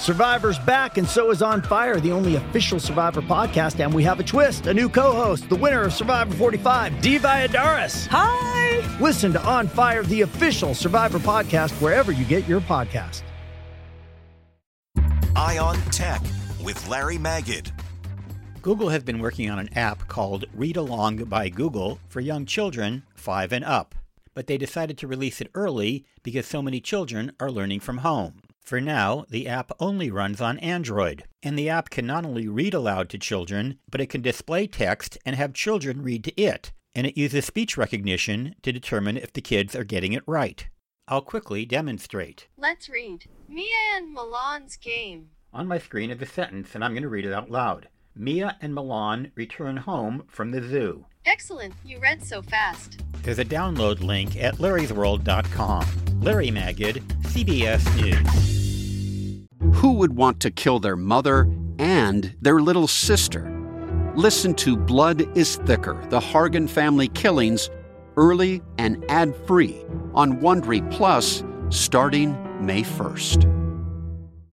Survivor's back, and so is On Fire, the only official Survivor podcast, and we have a twist, a new co-host, the winner of Survivor 45, Dee Valladares. Hi! Listen to On Fire, the official Survivor podcast, wherever you get your podcast. Eye on Tech with Larry Magid. Google has been working on an app called Read Along by Google for young children 5 and up, but they decided to release it early because so many children are learning from home. For now, the app only runs on Android, and the app can not only read aloud to children, but it can display text and have children read to it, and it uses speech recognition to determine if the kids are getting it right. I'll quickly demonstrate. Let's read Mia and Milan's game. On my screen is a sentence, and I'm going to read it out loud. Mia and Milan return home from the zoo. Excellent, you read so fast. There's a download link at larrysworld.com. Larry Magid, CBS News. Who would want to kill their mother and their little sister? Listen to Blood is Thicker, the Hargan family killings, early and ad-free on Wondery Plus starting May 1st.